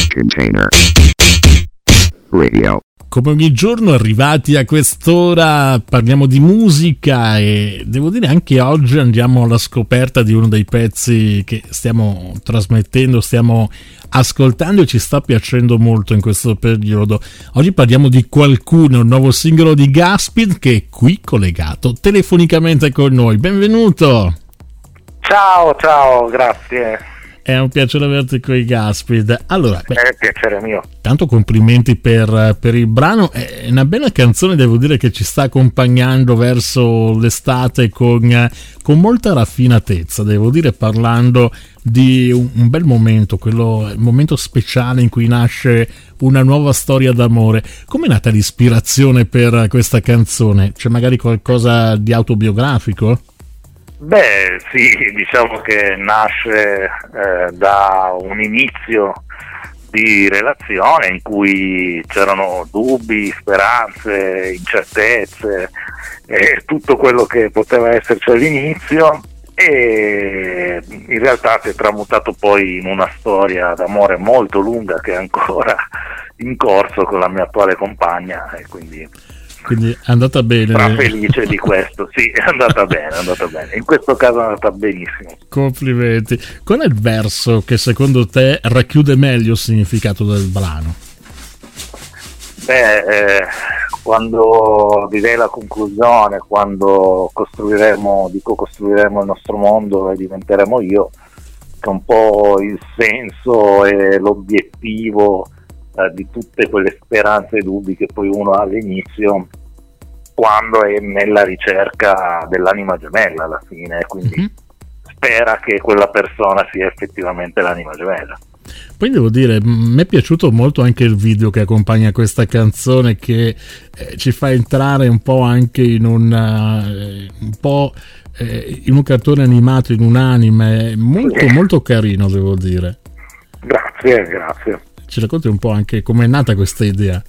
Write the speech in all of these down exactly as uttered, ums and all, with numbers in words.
Container Radio. Come ogni giorno, arrivati a quest'ora, parliamo di musica e devo dire anche oggi andiamo alla scoperta di uno dei pezzi che stiamo trasmettendo, stiamo ascoltando e ci sta piacendo molto in questo periodo. Oggi parliamo di Qualcuno, un nuovo singolo di Gaspid che è qui collegato telefonicamente con noi. Benvenuto! Ciao, ciao, grazie. È un piacere averti qui, Gaspid. Allora, beh, è un piacere mio. Tanto complimenti per, per il brano. È una bella canzone, devo dire, che ci sta accompagnando verso l'estate con, con molta raffinatezza, devo dire, parlando di un, un bel momento, quello, il momento speciale in cui nasce una nuova storia d'amore. Com'è nata l'ispirazione per questa canzone? C'è magari qualcosa di autobiografico? Beh, sì, diciamo che nasce eh, da un inizio di relazione in cui c'erano dubbi, speranze, incertezze e tutto quello che poteva esserci all'inizio, e in realtà si è tramutato poi in una storia d'amore molto lunga che è ancora in corso con la mia attuale compagna, e quindi Quindi è andata bene. Sono felice di questo, sì, è andata bene, è andata bene. In questo caso è andata benissimo. Complimenti. Qual è il verso che secondo te racchiude meglio il significato del brano? Beh, eh, quando direi la conclusione, quando costruiremo, dico costruiremo il nostro mondo e diventeremo io, che è un po' il senso e l'obiettivo di tutte quelle speranze e dubbi che poi uno ha all'inizio quando è nella ricerca dell'anima gemella alla fine, quindi mm-hmm. spera che quella persona sia effettivamente l'anima gemella. Poi devo dire, mi è piaciuto molto anche il video che accompagna questa canzone, che eh, ci fa entrare un po' anche in un, uh, un po' eh, in un cartone animato, in un anime molto sì. molto carino, devo dire. Grazie, grazie. Ci racconti un po' anche com'è nata questa idea?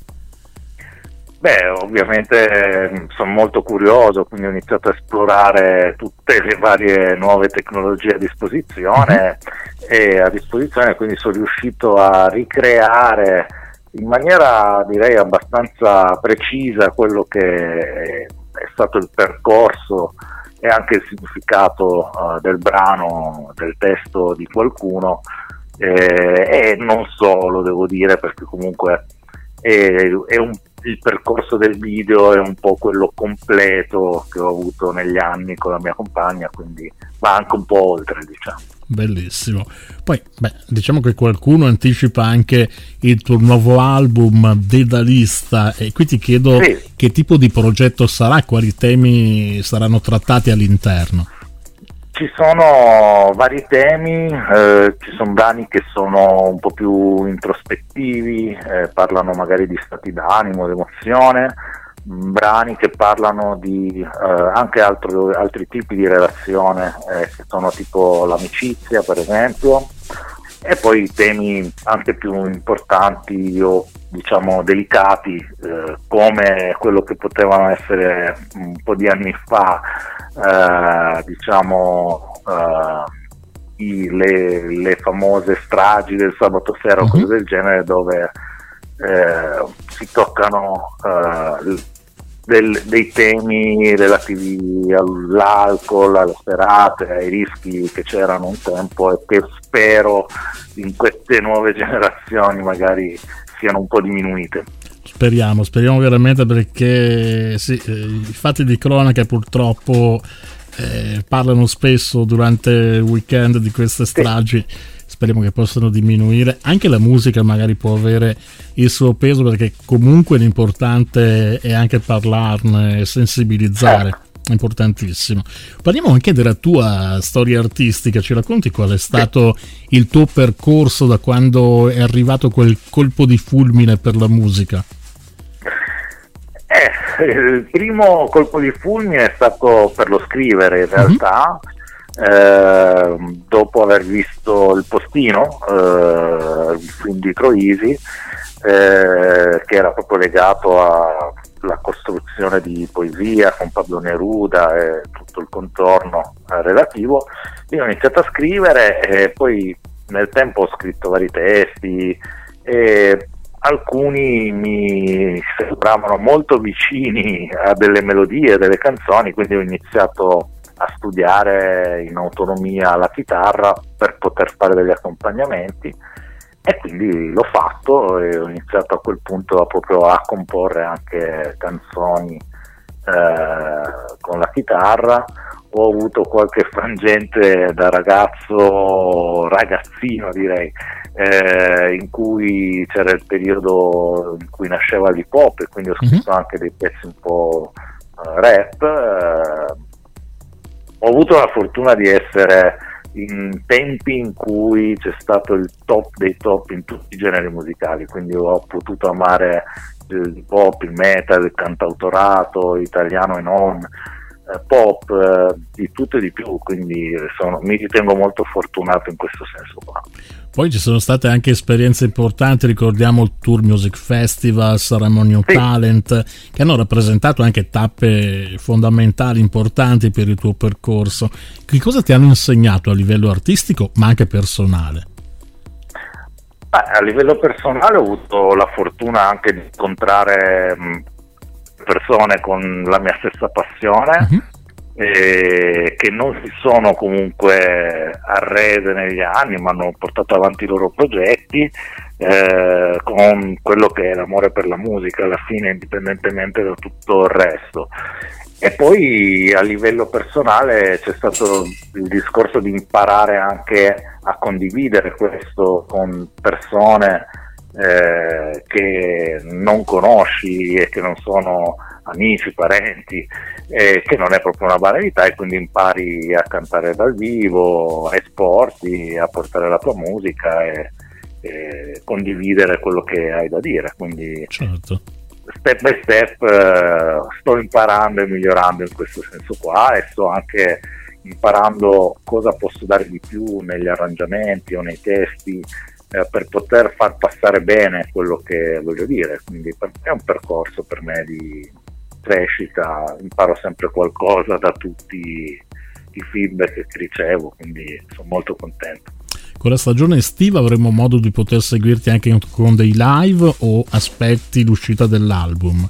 Beh, ovviamente sono molto curioso, quindi ho iniziato a esplorare tutte le varie nuove tecnologie a disposizione uh-huh. e a disposizione, quindi sono riuscito a ricreare in maniera direi abbastanza precisa quello che è stato il percorso e anche il significato uh, del brano, del testo di Qualcuno. Eh, e non solo, devo dire, perché comunque è, è un, il percorso del video è un po' quello completo che ho avuto negli anni con la mia compagna, quindi va anche un po' oltre, diciamo. Bellissimo. Poi beh, diciamo che Qualcuno anticipa anche il tuo nuovo album Dedalista, e qui ti chiedo sì. che tipo di progetto sarà, quali temi saranno trattati all'interno? Ci sono vari temi, eh, ci sono brani che sono un po' più introspettivi, eh, parlano magari di stati d'animo, di emozione, brani che parlano di eh, anche altro, altri tipi di relazione, eh, che sono tipo l'amicizia per esempio, e poi temi anche più importanti o diciamo delicati, eh, come quello che potevano essere un po' di anni fa, eh, diciamo eh, i, le, le famose stragi del sabato sera o uh-huh. cose del genere, dove eh, si toccano eh, del, dei temi relativi all'alcol, alle serate, ai rischi che c'erano un tempo e che spero in queste nuove generazioni magari siano un po' diminuite. Speriamo, speriamo veramente, perché sì, eh, i fatti di cronaca purtroppo eh, parlano spesso durante il weekend di queste stragi. Sì. Speriamo che possano diminuire. Anche la musica magari può avere il suo peso, perché comunque l'importante è anche parlarne, sensibilizzare. Ecco. È importantissimo. Parliamo anche della tua storia artistica. Ci racconti qual è stato sì. il tuo percorso da quando è arrivato quel colpo di fulmine per la musica? Eh, il primo colpo di fulmine è stato per lo scrivere, in realtà. Mm-hmm. Eh, dopo aver visto Il Postino, eh, il film di Troisi, eh, che era proprio legato alla costruzione di poesia con Pablo Neruda e tutto il contorno eh, relativo, io ho iniziato a scrivere e poi nel tempo ho scritto vari testi e alcuni mi sembravano molto vicini a delle melodie, delle canzoni, quindi ho iniziato a studiare in autonomia la chitarra per poter fare degli accompagnamenti, e quindi l'ho fatto e ho iniziato a quel punto a proprio a comporre anche canzoni eh, con la chitarra. Ho avuto qualche frangente da ragazzo, ragazzino direi, eh, in cui c'era il periodo in cui nasceva l'hip hop, e quindi ho scritto mm-hmm. anche dei pezzi un po' uh, rap. Eh, ho avuto la fortuna di essere in tempi in cui c'è stato il top dei top in tutti i generi musicali, quindi ho potuto amare il hop, il metal, il cantautorato, italiano e non, eh, pop, eh, di tutto e di più, quindi sono, mi ritengo molto fortunato in questo senso qua. Poi ci sono state anche esperienze importanti, ricordiamo il Tour Music Festival, Sanremo sì. Talent, che hanno rappresentato anche tappe fondamentali, importanti per il tuo percorso. Che cosa ti hanno insegnato a livello artistico ma anche personale? Beh, a livello personale ho avuto la fortuna anche di incontrare mh, persone con la mia stessa passione, uh-huh. eh, che non si sono comunque arrese negli anni, ma hanno portato avanti i loro progetti eh, con quello che è l'amore per la musica alla fine, indipendentemente da tutto il resto. E poi a livello personale c'è stato il discorso di imparare anche a condividere questo con persone eh, che non conosci e che non sono amici, parenti, eh, che non è proprio una banalità, e quindi impari a cantare dal vivo, a esporti, a portare la tua musica e, e condividere quello che hai da dire. Quindi certo. Step by step uh, sto imparando e migliorando in questo senso qua, e sto anche imparando cosa posso dare di più negli arrangiamenti o nei testi eh, per poter far passare bene quello che voglio dire. Quindi per, è un percorso per me di crescita, imparo sempre qualcosa da tutti i feedback che ricevo, quindi sono molto contento. Con la stagione estiva avremo modo di poter seguirti anche con dei live, o aspetti l'uscita dell'album?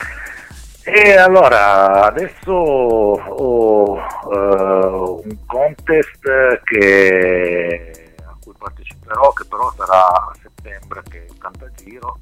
E allora adesso ho uh, un contest che, a cui parteciperò, che però sarà a settembre, che è il Cantagiro,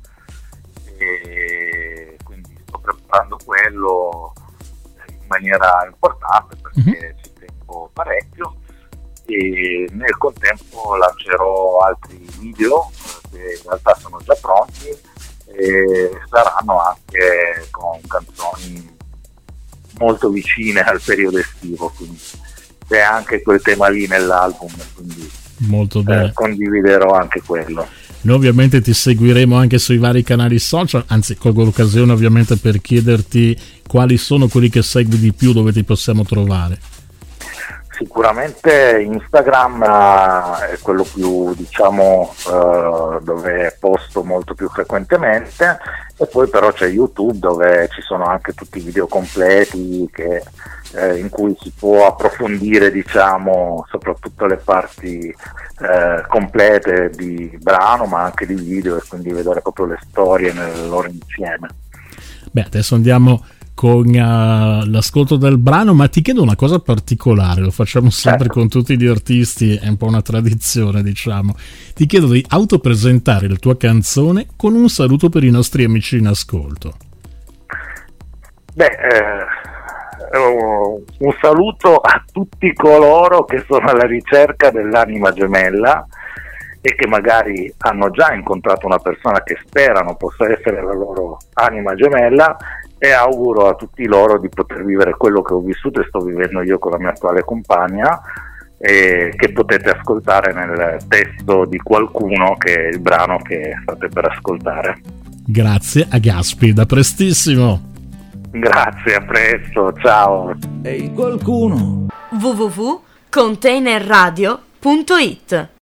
e quindi sto preparando quello in maniera importante perché mm-hmm. ci tengo parecchio. E nel contempo lancerò altri video che in realtà sono già pronti e saranno anche con canzoni molto vicine al periodo estivo, quindi c'è anche quel tema lì nell'album, quindi molto bene. Eh, condividerò anche quello. Noi ovviamente ti seguiremo anche sui vari canali social, anzi colgo l'occasione ovviamente per chiederti quali sono quelli che segui di più, dove ti possiamo trovare. Sicuramente Instagram è quello più, diciamo, uh, dove posto molto più frequentemente, e poi però c'è YouTube, dove ci sono anche tutti i video completi che, eh, in cui si può approfondire, diciamo, soprattutto le parti eh, complete di brano, ma anche di video, e quindi vedere proprio le storie nel loro insieme. Beh, adesso andiamo con uh, l'ascolto del brano, ma ti chiedo una cosa particolare, lo facciamo sempre certo. con tutti gli artisti, è un po' una tradizione, diciamo. Ti chiedo di autopresentare la tua canzone con un saluto per i nostri amici in ascolto. Beh, eh, un saluto a tutti coloro che sono alla ricerca dell'anima gemella e che magari hanno già incontrato una persona che sperano possa essere la loro anima gemella, e auguro a tutti loro di poter vivere quello che ho vissuto e sto vivendo io con la mia attuale compagna, e che potete ascoltare nel testo di Qualcuno, che è il brano che state per ascoltare. Grazie a Gaspi, da prestissimo. Grazie, a presto, ciao. Ehi, qualcuno. w w w punto container radio punto it